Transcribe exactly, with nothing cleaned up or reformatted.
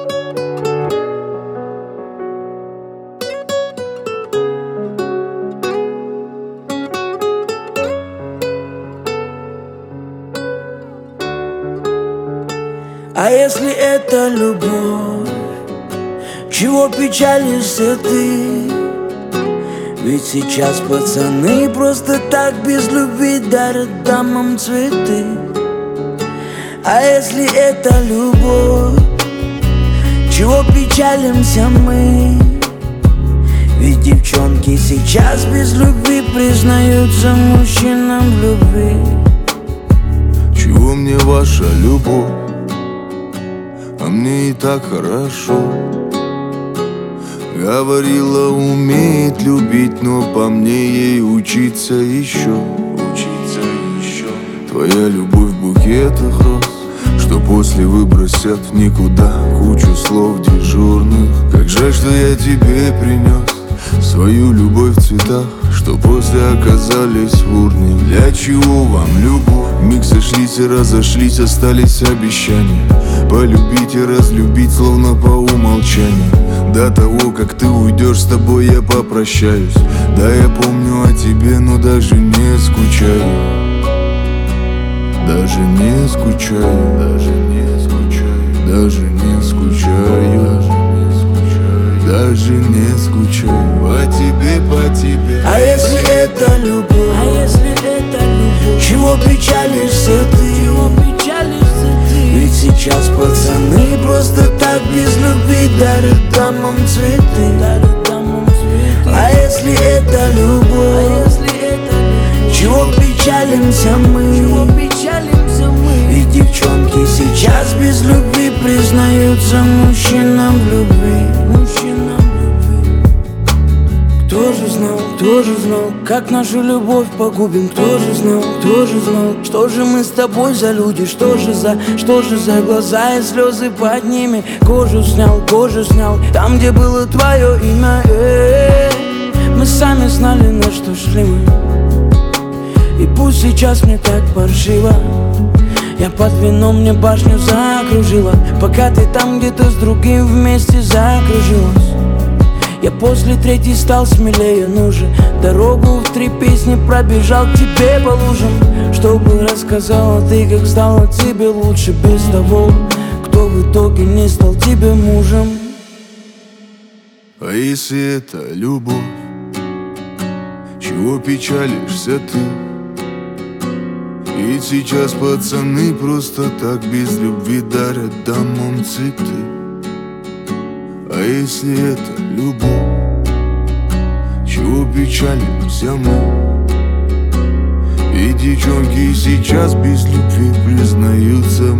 А если это любовь, чего печалишься ты? Ведь сейчас пацаны просто так без любви дарят дамам цветы. А если это любовь, чего печалимся мы? Ведь девчонки сейчас без любви признаются мужчинам в любви. Чего мне ваша любовь? А мне и так хорошо. Говорила, умеет любить, но по мне ей учиться еще. Учиться еще. Твоя любовь в букетах роз, что после выбросят в никуда кучу слов дежурных. Как жаль, что я тебе принес свою любовь в цветах, что после оказались в урне. Для чего вам любовь? Миг сошлись и разошлись, остались обещания полюбить и разлюбить, словно по умолчанию. До того, как ты уйдешь, с тобой я попрощаюсь. Да, я помню о тебе, но даже не скучаю. Даже не скучаю, даже не скучаю, даже не скучаю, даже не скучаю по тебе, по тебе. А если это любовь, а если это любовь, чего печалишься ты? Чего печалишься ты? Ведь сейчас пацаны просто так без любви дарят дамам цветы, дарят дамам цветы. А если это любовь, а если это любовь, чего печалимся мы? Чего печалимся мы? Ведь девчонки сейчас без любви признаются мужчинам в любви. Мужчинам в любви. Кто же знал, кто же знал, как нашу любовь погубим? Кто же знал, кто же знал, что же мы с тобой за люди? Что же за, что же за глаза и слезы под ними? Кожу снял, кожу снял, там, где было твое имя. Э-э-э. Мы сами знали, на что шли мы. И пусть сейчас мне так паршиво, я под вином, мне башню закружила, пока ты там где-то с другим вместе закружилась. Я после третьей стал смелее, ну же, дорогу в три песни пробежал к тебе по лужам, чтобы рассказала ты, как стало тебе лучше без того, кто в итоге не стал тебе мужем. А если это любовь, чего печалишься ты? Ведь сейчас пацаны просто так без любви дарят дамам цветы. А если это любовь, чего печалимся мы? Ведь девчонки сейчас без любви признаются